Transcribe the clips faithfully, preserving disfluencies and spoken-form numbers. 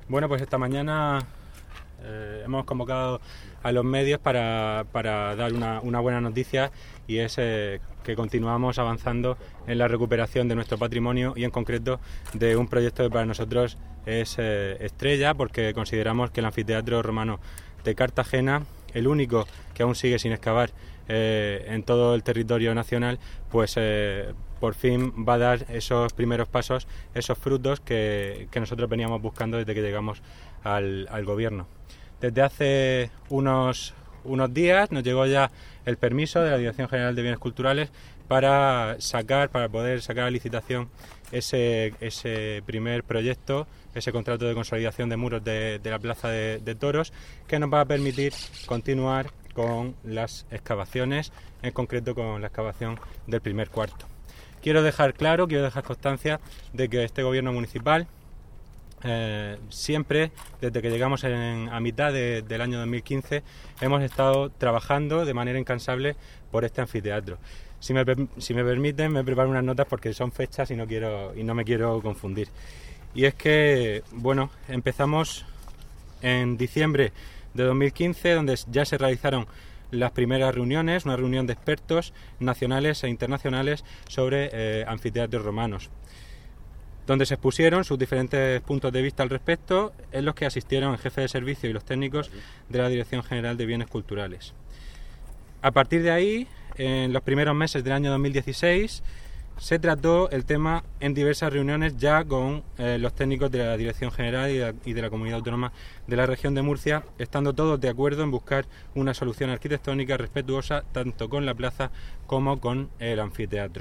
Bueno, pues esta mañana eh, hemos convocado a los medios para, para dar una, una buena noticia, y es eh, que continuamos avanzando en la recuperación de nuestro patrimonio y en concreto de un proyecto que para nosotros es eh, estrella, porque consideramos que el anfiteatro romano de Cartagena, el único que aún sigue sin excavar eh, en todo el territorio nacional, pues eh, por fin va a dar esos primeros pasos, esos frutos que, que nosotros veníamos buscando desde que llegamos al, al gobierno. Desde hace unos, unos días nos llegó ya el permiso de la Dirección General de Bienes Culturales para sacar, para poder sacar a licitación ese, ese primer proyecto, ese contrato de consolidación de muros de, de la Plaza de, de Toros, que nos va a permitir continuar con las excavaciones, en concreto con la excavación del primer cuarto. Quiero dejar claro, quiero dejar constancia de que este gobierno municipal eh, siempre, desde que llegamos en, a mitad de, del año dos mil quince, hemos estado trabajando de manera incansable por este anfiteatro. Si me, si me permiten, me preparo unas notas porque son fechas y no quiero y no me quiero confundir. Y es que, bueno, empezamos en diciembre de dos mil quince, donde ya se realizaron las primeras reuniones, una reunión de expertos nacionales e internacionales sobre eh, anfiteatros romanos, donde se expusieron sus diferentes puntos de vista al respecto, en los que asistieron el jefe de servicio y los técnicos de la Dirección General de Bienes Culturales. A partir de ahí, en los primeros meses del año dos mil dieciséis, se trató el tema en diversas reuniones ya con eh, los técnicos de la Dirección General y de, y de la Comunidad Autónoma de la Región de Murcia, estando todos de acuerdo en buscar una solución arquitectónica respetuosa tanto con la plaza como con el anfiteatro.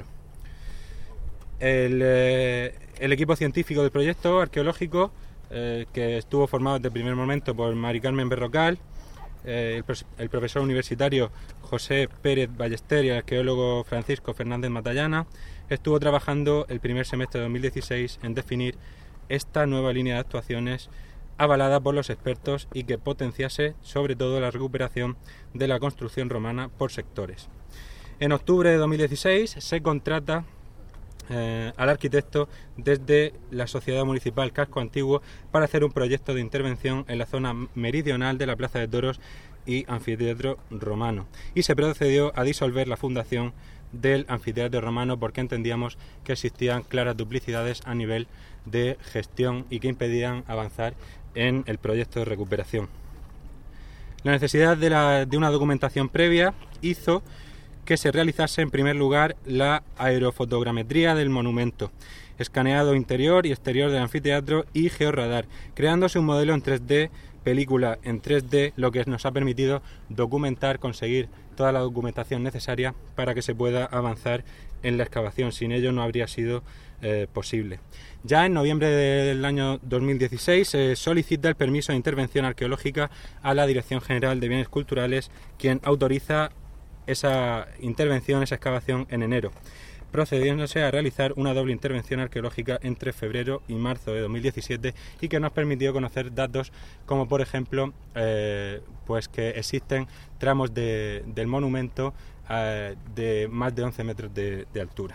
El, eh, el equipo científico del proyecto arqueológico, eh, que estuvo formado desde el primer momento por Mari Carmen Berrocal, eh, el, el profesor universitario José Pérez Ballester y el arqueólogo Francisco Fernández Matallana, estuvo trabajando el primer semestre de dos mil dieciséis en definir esta nueva línea de actuaciones avalada por los expertos y que potenciase sobre todo la recuperación de la construcción romana por sectores. En octubre de dos mil dieciséis se contrata eh, al arquitecto desde la Sociedad Municipal Casco Antiguo para hacer un proyecto de intervención en la zona meridional de la Plaza de Toros y anfiteatro romano, y se procedió a disolver la fundación del anfiteatro romano porque entendíamos que existían claras duplicidades a nivel de gestión y que impedían avanzar en el proyecto de recuperación. La necesidad de, la, de una documentación previa hizo que se realizase en primer lugar la aerofotogrametría del monumento, escaneado interior y exterior del anfiteatro y georradar, creándose un modelo en tres D, película en tres D, lo que nos ha permitido documentar, conseguir toda la documentación necesaria para que se pueda avanzar en la excavación. Sin ello no habría sido eh, posible. Ya en noviembre del año dos mil dieciséis se eh, solicita el permiso de intervención arqueológica a la Dirección General de Bienes Culturales, quien autoriza esa intervención, esa excavación en enero, procediéndose a realizar una doble intervención arqueológica entre febrero y marzo de dos mil diecisiete, y que nos permitió conocer datos como, por ejemplo, eh, pues que existen tramos de, del monumento eh, de más de once metros de, de altura.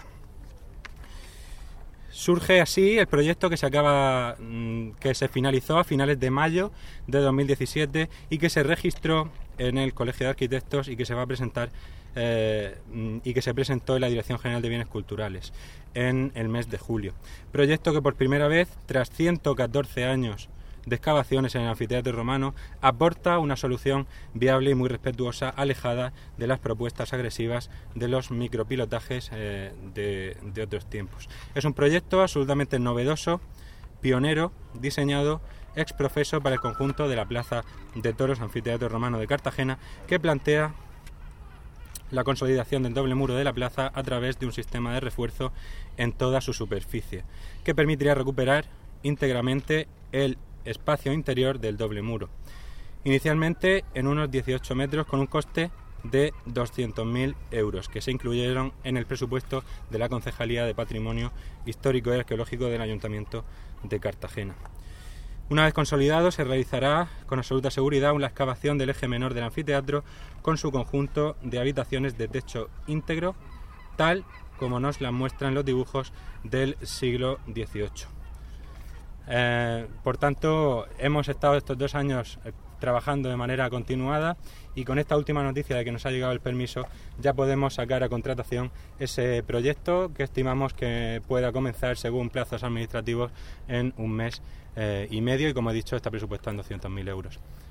Surge así el proyecto que se acaba, que se finalizó a finales de mayo de dos mil diecisiete y que se registró en el Colegio de Arquitectos y que se va a presentar eh, y que se presentó en la Dirección General de Bienes Culturales en el mes de julio. Proyecto que por primera vez, tras ciento catorce años de excavaciones en el anfiteatro romano, aporta una solución viable y muy respetuosa, alejada de las propuestas agresivas de los micropilotajes eh, de, de otros tiempos. Es un proyecto absolutamente novedoso, pionero, diseñado ex profeso para el conjunto de la Plaza de Toros Anfiteatro Romano de Cartagena, que plantea la consolidación del doble muro de la plaza a través de un sistema de refuerzo en toda su superficie, que permitiría recuperar íntegramente el espacio interior del doble muro, inicialmente en unos dieciocho metros, con un coste de doscientos mil euros, que se incluyeron en el presupuesto de la Concejalía de Patrimonio Histórico y Arqueológico del Ayuntamiento de Cartagena. Una vez consolidado, se realizará con absoluta seguridad una excavación del eje menor del anfiteatro con su conjunto de habitaciones de techo íntegro, tal como nos la muestran los dibujos del siglo dieciocho. Eh, por tanto, hemos estado estos dos años eh, trabajando de manera continuada y con esta última noticia de que nos ha llegado el permiso ya podemos sacar a contratación ese proyecto que estimamos que pueda comenzar según plazos administrativos en un mes eh, y medio y, como he dicho, está presupuestado en doscientos mil euros.